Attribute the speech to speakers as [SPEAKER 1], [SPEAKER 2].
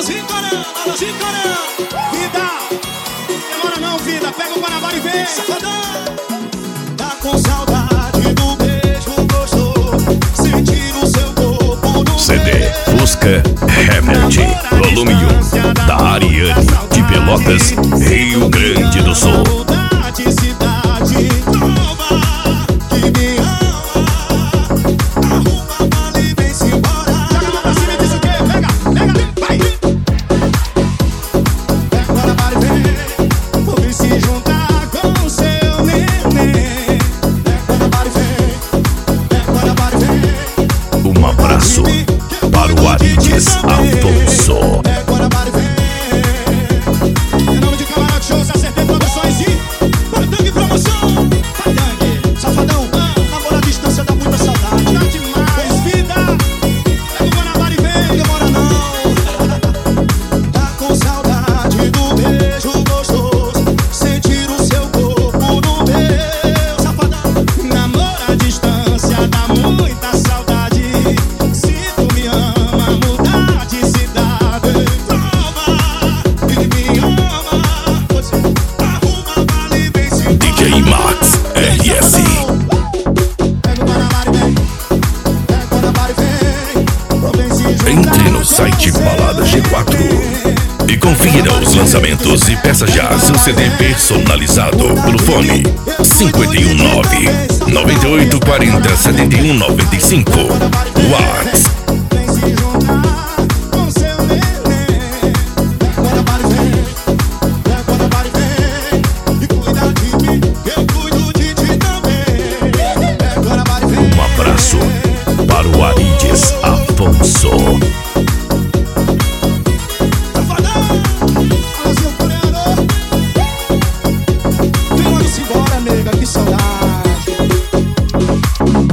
[SPEAKER 1] Vida, demora não, vida. Pega o Guanabara e vem. Tá com saudade do beijo gostoso. Sentir o seu corpo no
[SPEAKER 2] CD Fusca Hamlet, volume 1, da Ariane, de Pelotas, Rio Grande do Sul.
[SPEAKER 1] Cidade nova que me ama. Arruma a mala e vem-se embora. Joga a mão pra cima e diz o quê? Pega, vai. Pega o Guanabara e vem. Vou vir se juntar com o seu neném. Pega o Guanabara e vem. Pega o Guanabara e vem.
[SPEAKER 2] Um abraço para o Arides Afonso.
[SPEAKER 1] Pega o Guanabara e vem. Em nome de Camarote Shows, Acertei Produções e Patangue Promoção. Patangue, safadão, namoro à distância dá muita saudade. Tá demais, vida. Pega o Guanabara e vem, demora não. Tá com saudade do beijo gostoso. Sentir o seu corpo no meu, safadão. Namoro à distância dá muita saudade. Se tu me ama, mudar de cidade. Prova que me ama. Você arruma a mala e vem-se embora.
[SPEAKER 2] DJ Max RS.
[SPEAKER 1] Pega o Guanabara e vem. Pega o Guanabara e vem. Vou bem se juntar
[SPEAKER 2] Entre no site Balada G4 e confira os lançamentos e peça já seu CD personalizado pelo fone 519 98 40 71 95. Whats
[SPEAKER 1] Vem se juntar com seu neném. Pega o Guanabara e vem. Pega o Guanabara e vem. E cuida de mim, eu cuido de ti também. Pega o Guanabara e vem.
[SPEAKER 2] Um abraço para o Arides Afonso.
[SPEAKER 1] Safadão, alôzinho coreano. Vem logo-se embora, nega, que saudade.